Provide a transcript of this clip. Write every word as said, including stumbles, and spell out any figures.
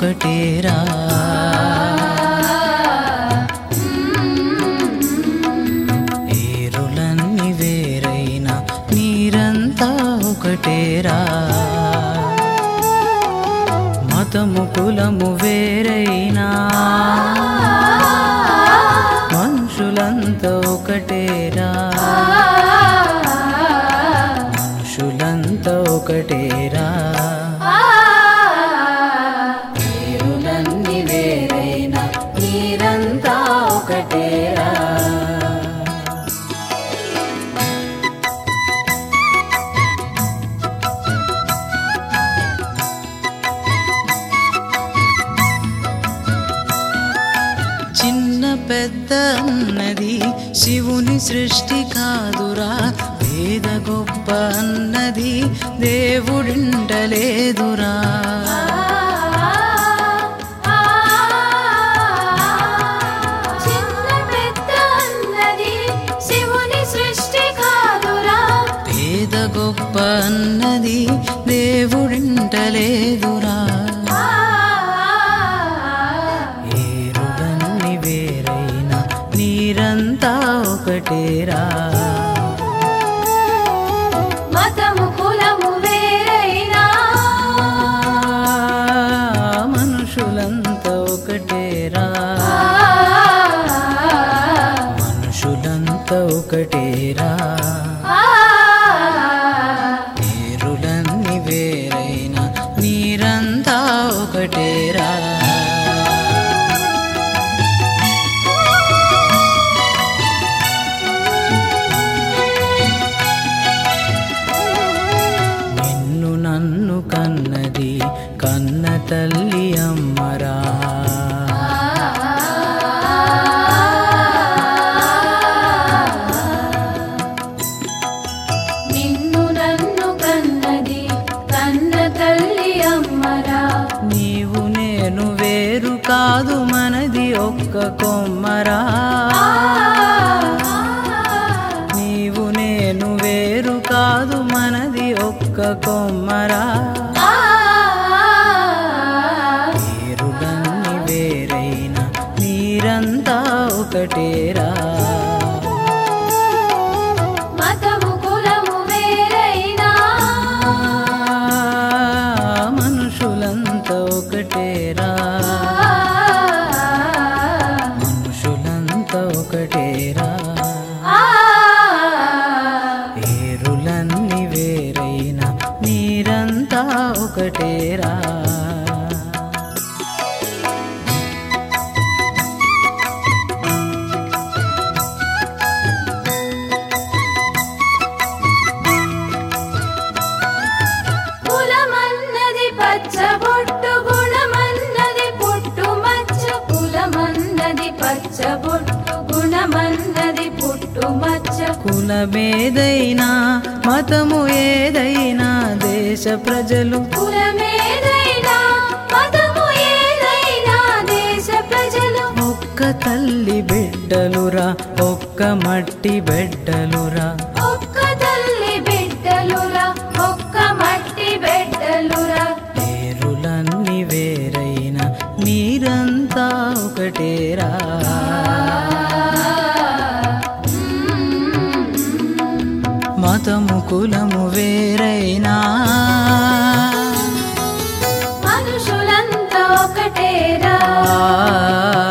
ఒకటేరా. ఏరులన్నీ వేరైనా నీరంతా ఒకటేరా. మతము కులము వేరైనా మనుషులంతా ఒకటేరా. మనుషులంతా ఒకటేరా. ఏరులన్నీ వేరైనా నీరంతా ఒకటేరా. చిన్న పెద్ద అన్నది శివుని సృష్టి కాదురా. పేద గొప్ప అన్నది దేవుడింటలేదురా. చిన్న పెద్ద అన్నది శివుని సృష్టి కాదురా. పేద గొప్ప అన్నది దేవుడింటలేదురా. నీరంతా ఒకటేరా. మతము కులము వేరైనా మనుషులంతా ఒకటేరా. మనుషులంతా ఒకటేరా. ఏరులన్నీ వేరైనా నీరంతా ఒకటేరా. నన్ను కన్నది కన్న తల్లి అమ్మరా. నిన్ను నన్ను కన్నది కన్న తల్లి అమ్మరా. నీవు నేను వేరు కాదు మనది ఒక్క కొమ్మరా. నీవు నేను వేరు కాదు మనది ఒక్క కొమ్మరా. ఏరులన్నీ వేరైనా నీరంతా ఒకటేరా. మతము కులము వేరైనా మనుషులంతా ఒకటేరా. మనుషులంతా ఒకటేరా. ఏరులన్నీ వేరైనా నీరంతా ఒకటేరా. కులమన్నది పచ్చబొట్టు గుణమన్నది పుట్టు మచ్చ. కులమన్నది పచ్చబొట్టు గుణమన్నది పుట్టు మచ్చ. కులమేదైనా మతము ఏదైనా దేశ ప్రజలు కులమేదైనా మతము ఏదైనా దేశ ప్రజలు ఒక్క తల్లి బిడ్డలురా. ఒక్క మట్టి బిడ్డలురా. ఒక్క తల్లి బిడ్డలురా. ఒక్క మట్టి బిడ్డలురా. ఏరులన్నీ వేరైనా నీరంతా ఒకటేరా. మతము కులము వేరైనా మనుషులంతా ఒకటేరా.